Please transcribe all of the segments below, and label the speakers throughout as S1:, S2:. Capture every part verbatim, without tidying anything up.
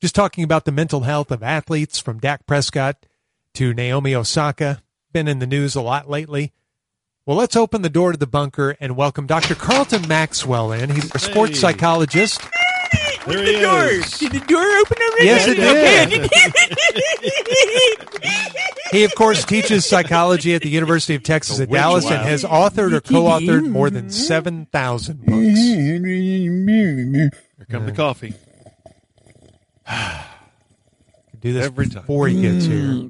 S1: just talking about the mental health of athletes from Dak Prescott to Naomi Osaka. Been in the news a lot lately. Well, let's open the door to the bunker and welcome Doctor Carlton Maxwell in. He's a sports
S2: Hey.
S1: psychologist.
S2: There
S3: the
S2: he
S3: door.
S2: is.
S3: Did the door open already?
S1: Yes, it
S3: Okay, I
S1: did.
S3: didn't-
S1: He, of course, teaches psychology at the University of Texas at
S2: witch
S1: Dallas and
S2: lab.
S1: has authored or co-authored more than seven thousand books.
S2: Here come the coffee.
S1: Do this
S2: Every time.
S1: before he gets here.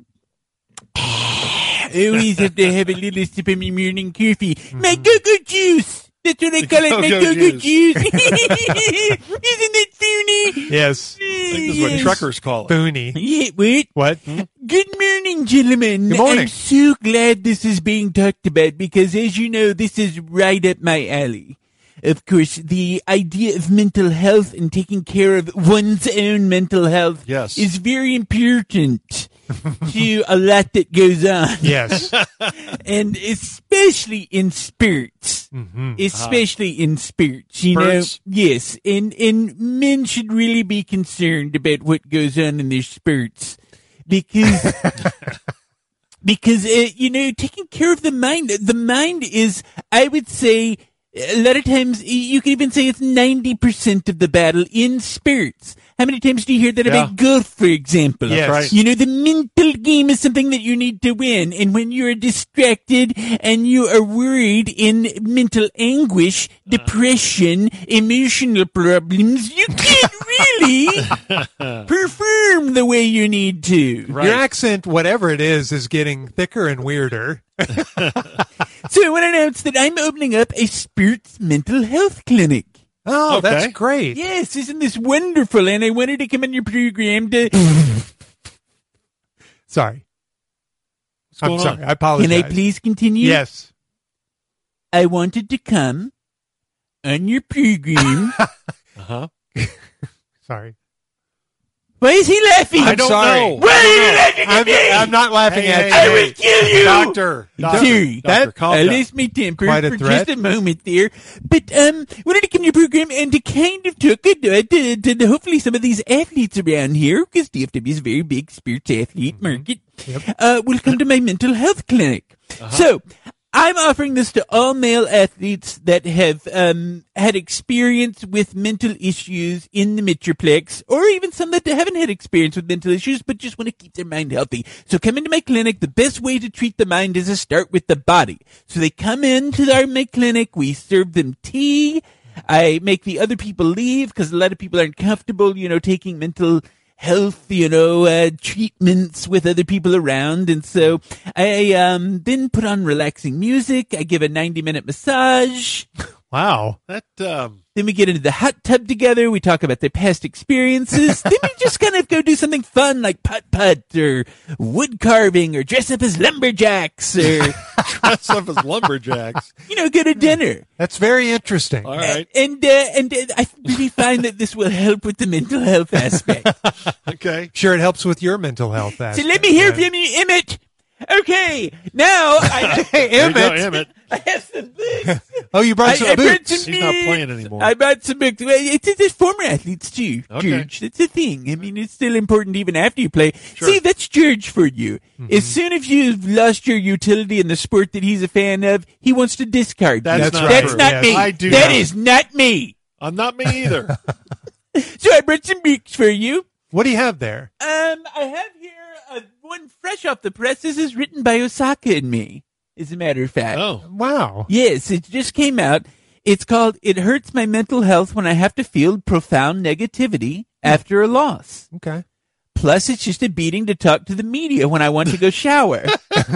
S3: I always have to have a little sip of my morning coffee. My go-go juice. That's what I call it, my
S2: Go-go
S3: go-go
S2: juice.
S3: juice. Isn't that funny?
S1: Yes,
S2: I think this is what
S3: Yes.
S2: truckers call it.
S1: Booney.
S3: Yeah, what?
S1: What?
S3: Good morning, gentlemen.
S1: Good morning.
S3: I'm so glad this is being talked about because, as you know, this is right up my alley. Of course, the idea of mental health and taking care of one's own mental health
S2: Yes.
S3: is very important to a lot that goes on.
S1: Yes.
S3: And especially in spirits.
S1: Mhm.
S3: Especially in spirits, you
S2: Spirits?
S3: know. Yes, and and men should really be concerned about what goes on in their spirits because because uh, you know, taking care of the mind. The mind is, I would say, a lot of times you can even say it's ninety percent of the battle in spirits. How many times do you hear that
S2: Yeah.
S3: about golf, for example?
S1: Yes.
S2: right.
S3: You know, the mental game is something that you need to win. And when you're distracted and you are worried in mental anguish, depression, emotional problems, you can't really perform the way you need to.
S2: Right.
S1: Your accent, whatever it is, is getting thicker and weirder.
S3: So I want to announce that I'm opening up a spirits mental health clinic.
S1: Oh,
S2: Okay.
S1: that's great.
S3: Yes, isn't this wonderful? And I wanted to come on your program to...
S1: Sorry. I'm
S2: going
S1: sorry.
S2: on?
S1: I apologize.
S3: Can I please continue?
S1: Yes.
S3: I wanted to come on your program.
S2: Uh-huh.
S1: Sorry.
S3: Why is he laughing?
S2: I don't
S1: sorry.
S2: know.
S3: Why are you laughing at
S1: I'm,
S3: me?
S1: I'm not laughing
S2: Hey,
S1: at
S2: hey,
S1: you.
S3: I will kill you.
S2: Doctor. Doctor.
S3: Sorry.
S2: Doctor,
S1: That-
S2: calm
S3: I
S2: down.
S3: lost my temper
S1: Quite a
S3: for
S1: threat.
S3: just a moment there. But um, wanted to come to your program and to kind of talk about to, to, to hopefully some of these athletes around here, because D F W is a very big sports athlete market, uh, will come to my mental health clinic. So I'm offering this to all male athletes that have um, had experience with mental issues in the Metroplex, or even some that haven't had experience with mental issues but just want to keep their mind healthy. So come into my clinic. The best way to treat the mind is to start with the body. So they come into our my clinic. We serve them tea. I make the other people leave because a lot of people aren't comfortable, you know, taking mental health, you know, uh, treatments with other people around. And so I um, then put on relaxing music. I give a ninety minute massage.
S1: Wow.
S2: That, um,
S3: Then we get into the hot tub together. We talk about their past experiences. Then we just kind of go do something fun like putt-putt or wood carving or dress up as lumberjacks or,
S2: dress up as lumberjacks.
S3: you know, go to dinner.
S1: That's very interesting.
S2: All right.
S3: And, uh, and uh, I really find that this will help with the mental health aspect.
S2: Okay.
S1: Sure, it helps with your mental health.
S3: So
S1: aspect,
S3: let me hear
S1: right?
S3: from you, Emmett. Okay, now I,
S1: Hey,
S2: There you go,
S1: Emmett.
S2: Emmett.
S3: I have some books.
S1: Oh, you brought
S3: I,
S1: some
S3: I brought
S1: boots.
S3: some
S2: He's not
S3: books.
S2: playing anymore.
S3: I bought some books. Well, it's, it's former athletes too,
S2: Okay.
S3: George. That's a thing. I mean, it's still important even after you play.
S2: Sure.
S3: See, that's George for you. As soon as you've lost your utility in the sport that he's a fan of, he wants to discard
S2: That's
S3: you.
S1: not
S3: That's
S1: true.
S3: not
S1: Yes.
S3: me.
S2: I do
S3: That
S2: not.
S3: is not me.
S2: I'm not me either.
S3: So I brought some books for you.
S1: What do you have there?
S3: Um, I have here uh, one fresh off the press. This is written by Osaka and me, as a matter of fact.
S2: Oh.
S1: Wow.
S3: Yes, it just came out. It's called It Hurts My Mental Health When I Have to Feel Profound Negativity After a Loss.
S1: Okay.
S3: Plus, it's just a beating to talk to the media when I want to go shower.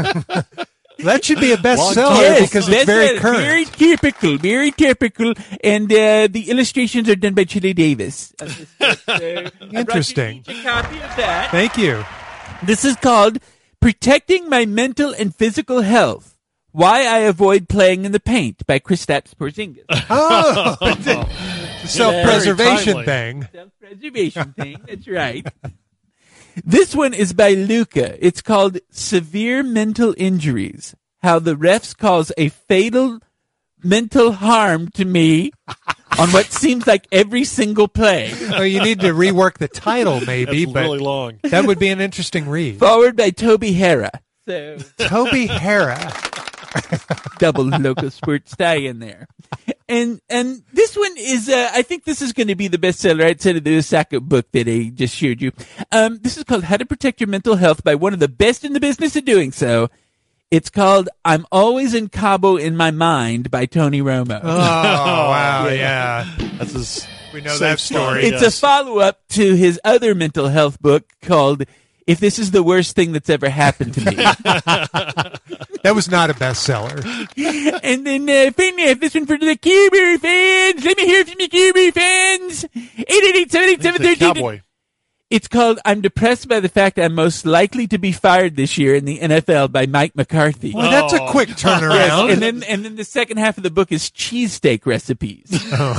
S1: That should be a
S2: Long
S1: bestseller
S2: time.
S1: because it's
S3: that's
S1: very
S3: it.
S1: current.
S3: Very typical, very typical. And uh, the illustrations are done by Chile Davis. on this book. So I brought you
S1: Interesting.
S3: each a copy of that.
S1: Thank you.
S3: This is called Protecting My Mental and Physical Health. Why I Avoid Playing in the Paint by Kristaps Porzingis.
S1: Oh, the self-preservation
S2: Very timely.
S1: thing.
S3: Self-preservation thing. That's right. This one is by Luca. It's called Severe Mental Injuries. How the refs cause a fatal mental harm to me on what seems like every single play.
S1: Oh, you need to rework the title, maybe,
S2: That's
S1: but
S2: really long.
S1: that would be an interesting read.
S3: Forward by Toby Hara. So
S1: Toby Hara.
S3: double local sports tie in there. And and this one is, uh, I think this is going to be the bestseller outside of the Osaka book that I just showed you. Um, this is called How to Protect Your Mental Health by one of the best in the business of doing so. It's called I'm Always in Cabo in My Mind by Tony Romo.
S1: Oh, wow, yeah.
S2: That's his
S1: We know
S2: safe
S1: that
S2: spot,
S1: story.
S3: It's
S2: yes.
S3: a follow-up to his other mental health book called If This Is the Worst Thing That's Ever Happened to Me.
S1: That was not a bestseller.
S3: And then uh, finally, I have this one for the Q-Bear fans. Let me hear from you, Q-Bear fans. eight eight eight, seven eight seven,
S2: He's a
S3: one three.
S2: cowboy.
S3: It's called I'm Depressed by the Fact I'm Most Likely to Be Fired This Year in the N F L by Mike McCarthy.
S1: Well, that's a
S2: Oh.
S1: quick
S3: Yes,
S1: turnaround.
S3: and then and then the second half of the book is cheesesteak recipes.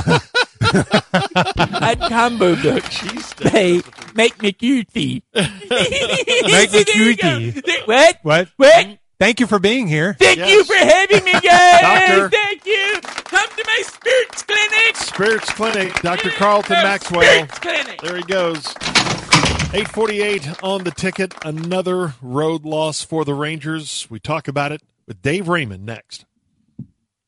S3: A combo book by Mike McCarthy.
S1: Mike
S3: So there you go.
S1: McCarthy.
S3: There- What?
S1: What?
S3: What?
S1: Thank you for being here.
S3: Thank
S2: Yes.
S3: you for having me, guys.
S2: Doctor.
S3: Thank you. Come to my spirits clinic.
S2: Spirits Clinic, Doctor Carlton
S3: Uh,
S2: Maxwell.
S3: Spirits clinic.
S2: There he goes. eight forty-eight on the ticket. Another road loss for the Rangers. We talk about it with Dave Raymond next.